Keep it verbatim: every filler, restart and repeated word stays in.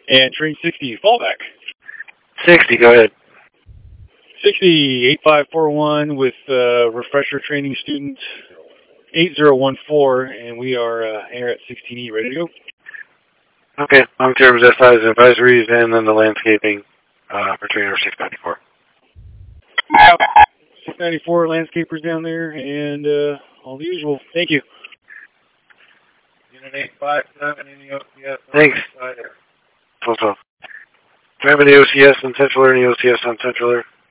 And train sixty, fallback. sixty, go ahead. sixty, eight five four one with uh, refresher training student eight zero one four, and we are uh, here at sixteen E, ready to go. Okay, long term S I's and advisories, and then the landscaping uh, for trainer six ninety-four. six ninety-four landscapers down there, and uh, all the usual. Thank you. Unit eight five seven in the O C S. Thanks. So, so. Do you have any O C S on Central Air, any O C S on Central Air?